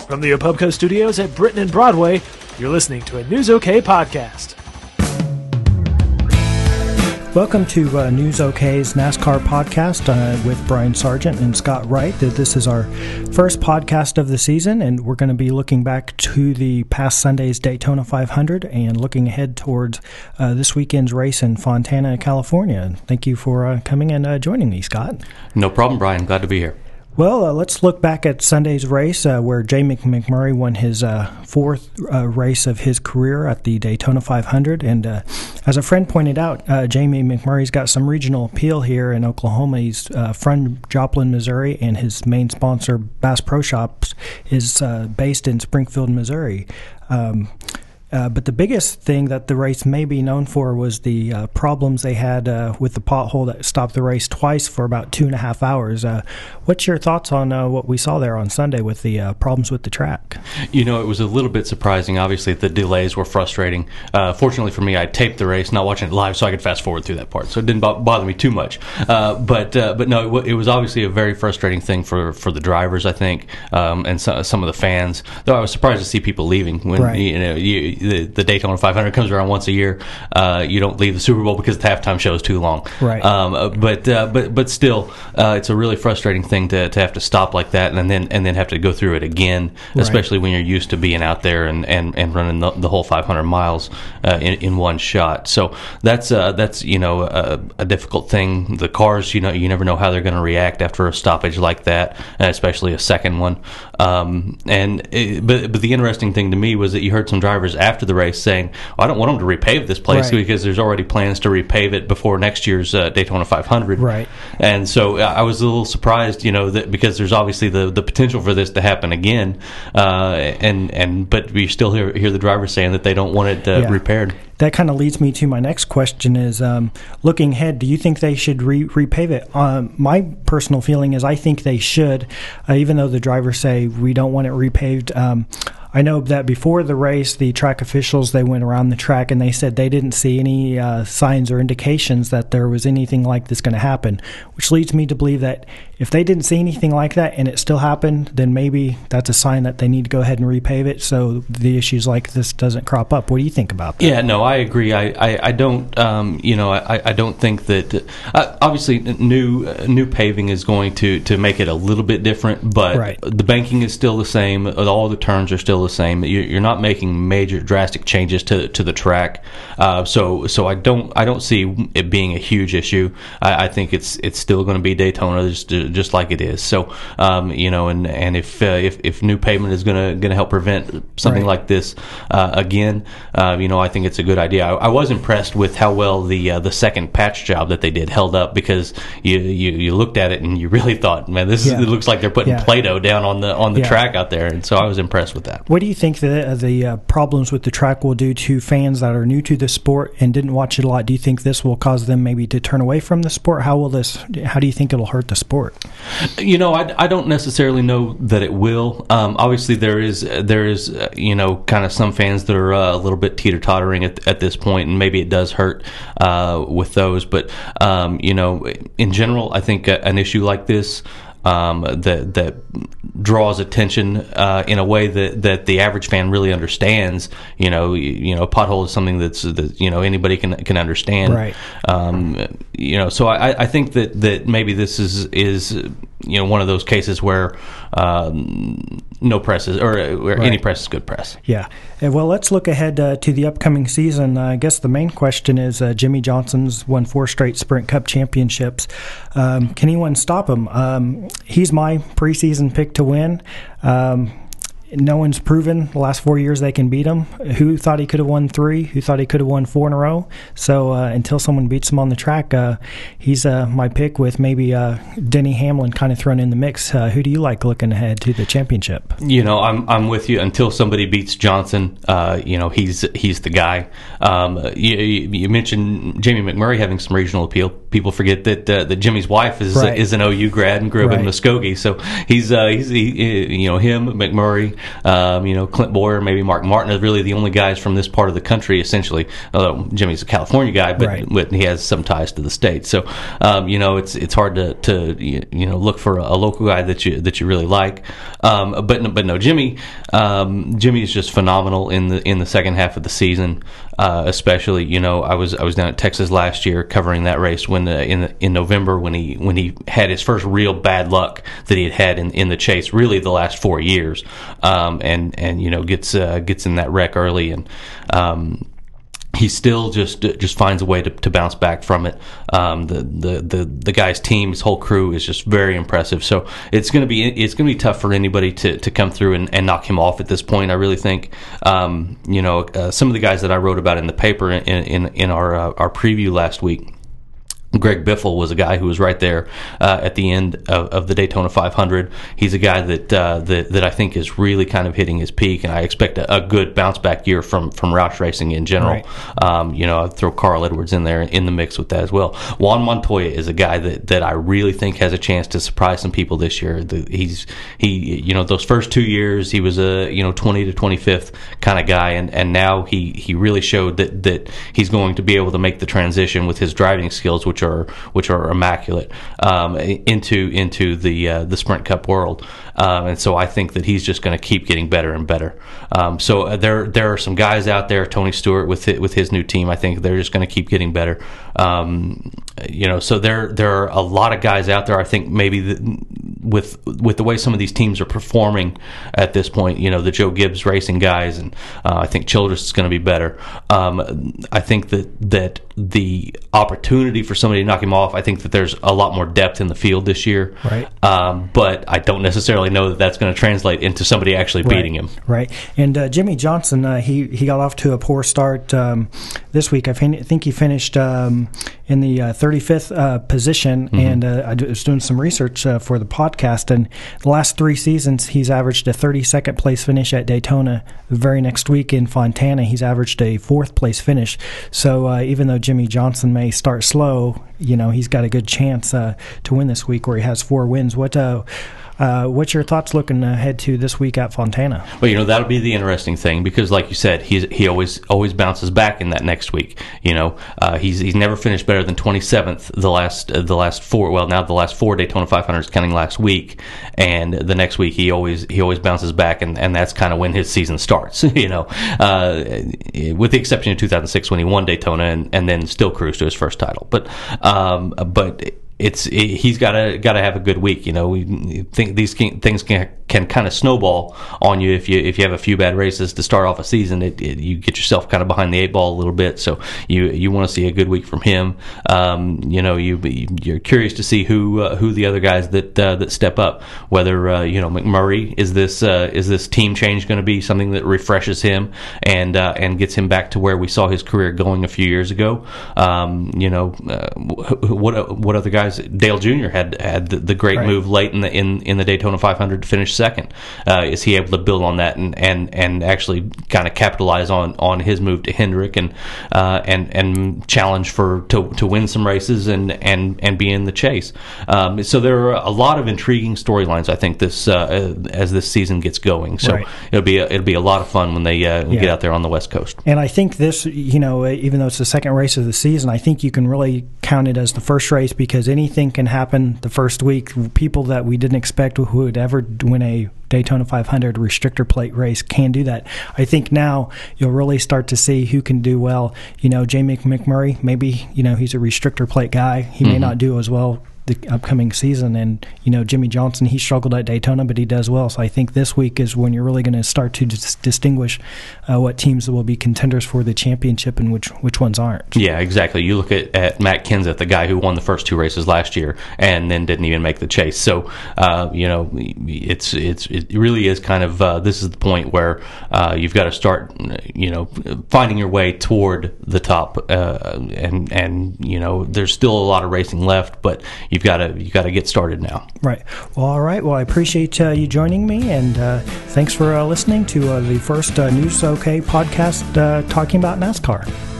From the Opubco studios at Britain and Broadway, you're listening to a News OK podcast. Welcome to News OK's NASCAR podcast with Brian Sargent and Scott Wright. This is our first podcast of the season, and we're going to be looking back to the past Sunday's Daytona 500 and looking ahead towards this weekend's race in Fontana, California. Thank you for coming and joining me, Scott. No problem, Brian. Glad to be here. Well, let's look back at Sunday's race where Jamie McMurray won his fourth race of his career at the Daytona 500. And as a friend pointed out, Jamie McMurray's got some regional appeal here in Oklahoma. He's from Joplin, Missouri, and his main sponsor, Bass Pro Shops, is based in Springfield, Missouri. But the biggest thing that the race may be known for was the problems they had with the pothole that stopped the race twice for about 2.5 hours. What's your thoughts on what we saw there on Sunday with the problems with the track? You know, it was a little bit surprising. Obviously, the delays were frustrating. Fortunately for me, I taped the race, not watching it live, so I could fast forward through that part. So it didn't bother me too much. But no, it was obviously a very frustrating thing for the drivers, I think, and some of the fans. Though I was surprised to see people leaving when right. The Daytona 500 comes around once a year. You don't leave the Super Bowl because the halftime show is too long. Right. But still, it's a really frustrating thing to have to stop like that and then have to go through it again, right. Especially when you're used to being out there and running the whole 500 miles in one shot. So that's a difficult thing. The cars, you never know how they're going to react after a stoppage like that, especially a second one. But the interesting thing to me was that you heard some drivers after the race saying, I don't want them to repave this place right. because there's already plans to repave it before next year's Daytona 500. Right. And so I was a little surprised, that because there's obviously the potential for this to happen again, but we still hear the drivers saying that they don't want it repaired. That kind of leads me to my next question is, looking ahead, do you think they should repave it? My personal feeling is I think they should, even though the drivers say we don't want it repaved. I know that before the race, the track officials, they went around the track and they said they didn't see any signs or indications that there was anything like this going to happen, which leads me to believe that if they didn't see anything like that and it still happened, then maybe that's a sign that they need to go ahead and repave it so the issues like this doesn't crop up. What do you think about that? Yeah, no, I agree. I don't, I don't think that, obviously new paving is going to make it a little bit different, but right. The banking is still the same. All the turns are still the same. You're not making major drastic changes to the track. So I don't see it being a huge issue. I think it's still going to be Daytona just like it is. So and if new pavement is going to help prevent something right. like this again, I think it's a good idea. I was impressed with how well the second patch job that they did held up, because you looked at it and you really thought, man, it looks like they're putting Play-Doh down on the track out there, and so I was impressed with that. What do you think the problems with the track will do to fans that are new to the sport and didn't watch it a lot? Do you think this will cause them maybe to turn away from the sport? How do you think it'll hurt the sport? I don't necessarily know that it will. Obviously, there is kind of some fans that are a little bit teeter-tottering at this point, and maybe it does hurt with those. But in general, I think an issue like this that draws attention in a way that the average fan really understands. A pothole is something that anybody can understand. Right. So I think that maybe this is one of those cases where no press is, or right. any press is good press. Yeah. Well, let's look ahead to the upcoming season. I guess the main question is Jimmie Johnson's won 4 straight Sprint Cup championships. Can anyone stop him? He's my preseason pick to win. No one's proven the last 4 years they can beat him. Who thought he could have won 3? Who thought he could have won 4 in a row? So until someone beats him on the track, he's my pick, with maybe Denny Hamlin kind of thrown in the mix. Who do you like looking ahead to the championship? I'm with you. Until somebody beats Johnson, he's the guy. You mentioned Jamie McMurray having some regional appeal. people forget that Jimmy's wife is Right. is an OU grad and grew up in Right. Muskogee. So he's him, McMurray, Clint Boyer, maybe Mark Martin are really the only guys from this part of the country, essentially. Although Jimmy's a California guy, but he has some ties to the state. So it's hard to look for a local guy that you really like. But no, Jimmy is just phenomenal in the second half of the season. Especially, I was down at Texas last year covering that race when in November when he had his first real bad luck that he had in the chase, really the last 4 years, and gets in that wreck early, and he still just finds a way to bounce back from it. The guy's team, his whole crew is just very impressive. So it's going to be tough for anybody to come through and knock him off at this point. I really think some of the guys that I wrote about in the paper in our preview last week. Greg Biffle was a guy who was right there at the end of the Daytona 500. He's a guy that I think is really kind of hitting his peak, and I expect a good bounce back year from Roush Racing in general. Right. I'd throw Carl Edwards in there in the mix with that as well. Juan Montoya is a guy that I really think has a chance to surprise some people this year. Those first 2 years he was a 20 to 25th kind of guy, and now he really showed that he's going to be able to make the transition with his driving skills, which are immaculate, into the Sprint Cup world, and so I think that he's just going to keep getting better and better. So there are some guys out there, Tony Stewart with his new team. I think they're just going to keep getting better. So there are a lot of guys out there. I think maybe with the way some of these teams are performing at this point, the Joe Gibbs Racing guys, and I think Childress is going to be better. I think that the opportunity for somebody to knock him off, I think that there's a lot more depth in the field this year. Right. But I don't necessarily know that that's going to translate into somebody actually beating him. Right. And Jimmy Johnson, he got off to a poor start this week. I think he finished in the 35th position, and I was doing some research for the podcast, and the last 3 seasons he's averaged a 32nd place finish at Daytona. The very next week in Fontana, he's averaged a 4th place finish. So even though Jimmy Johnson may start slow, he's got a good chance to win this week, where he has 4 wins. What's your thoughts looking ahead to this week at Fontana? Well, that'll be the interesting thing, because like you said, he always bounces back in that next week. He's never finished better than 27th the last 4. Well, now the last 4 Daytona 500s, counting last week, and the next week he always bounces back, and that's kind of when his season starts. With the exception of 2006 when he won Daytona and then still cruised to his first title, but. He's got to have a good week. We think these things can kind of snowball on you if you have a few bad races to start off a season. You get yourself kind of behind the 8 ball a little bit. So you want to see a good week from him. You're curious to see who the other guys that step up. Whether McMurray is this team change going to be something that refreshes him and gets him back to where we saw his career going a few years ago. What other guys? Dale Jr. had the great move late in the Daytona 500 to finish second. Is he able to build on that and actually kind of capitalize on his move to Hendrick and challenge to win some races and be in the chase? So there are a lot of intriguing storylines, I think, as this season gets going. So it'll be a lot of fun when they get out there on the West Coast. And I think this, even though it's the second race of the season, I think you can really count it as the first race, because anything can happen the first week. People that we didn't expect who would ever win a Daytona 500 restrictor plate race can do that. I think now you'll really start to see who can do well. Jamie McMurray, maybe, he's a restrictor plate guy. He may not do as well the upcoming season, and Jimmy Johnson, he struggled at Daytona, but he does well. So I think this week is when you're really going to start to distinguish what teams will be contenders for the championship and which ones aren't. Yeah, exactly. You look at Matt Kenseth, the guy who won the first 2 races last year and then didn't even make the chase. So it really is kind of this is the point where you've got to start finding your way toward the top, and there's still a lot of racing left, but you got to get started now. Right. Well, all right. Well, I appreciate you joining me, and thanks for listening to the first News OK podcast talking about NASCAR.